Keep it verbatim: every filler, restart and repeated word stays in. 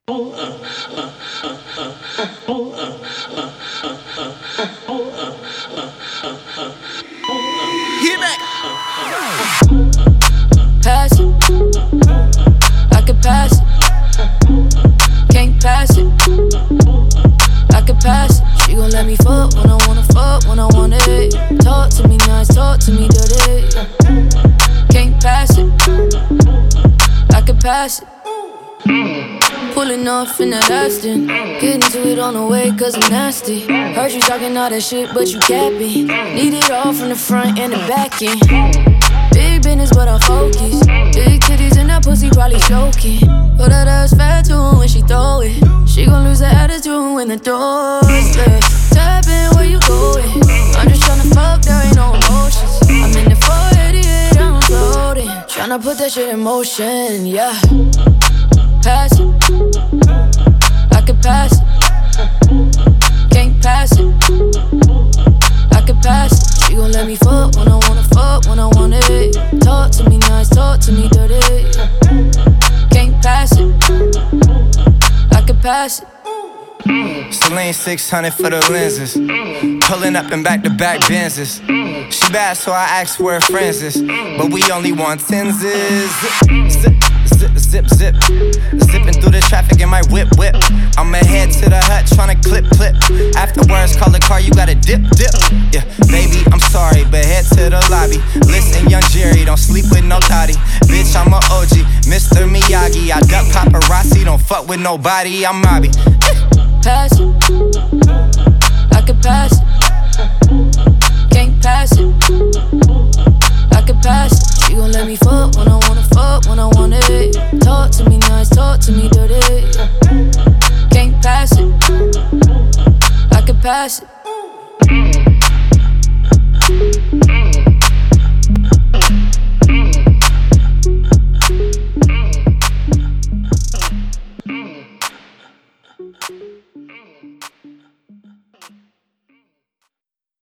Get back. Pass it. I can pass it. Can't pass it. I can pass it. She gon' let me fuck when I wanna fuck, when I want it. Talk to me nice, talk to me dirty. Can't pass it. I can pass it. Pulling off in that Aston. Getting to it on the way cause I'm nasty. Heard you talking all that shit but you capping. Need it all from the front and the back end. Big business but I'm focused. Big titties and that pussy probably choking. But that ass fat too when she throw it. She gon' lose her attitude when the door's left. Tap in where you going. I'm just tryna fuck, there ain't no emotions. I'm in the four eighty-eight, I'm floating. Tryna put that shit in motion, yeah. Pass it. I can pass it. Can't pass it. I can pass it. She gon' let me fuck when I wanna fuck, when I want it. Talk to me nice, talk to me dirty. Can't pass it. I can pass it. Celine six hundred for the lenses. Pulling up in back-to-back Benzes. She bad, so I asked where her friends is. But we only want tenses. Zip, zip, zip, zip. Zipping through the traffic in my whip, whip. I'ma head to the hut, tryna clip, clip. Afterwards, call the car, you gotta dip, dip. Yeah, baby, I'm sorry, but head to the lobby. Listen, young Jerry, don't sleep with no thotty. Bitch, I'm a O G, Mister Miyagi. I duck paparazzi, don't fuck with nobody, I'm Mobby. Pass it. I can pass it. Can't pass it. I can pass it. She gon' let me fuck when I wanna fuck, when I want it. Talk to me nice, talk to me dirty.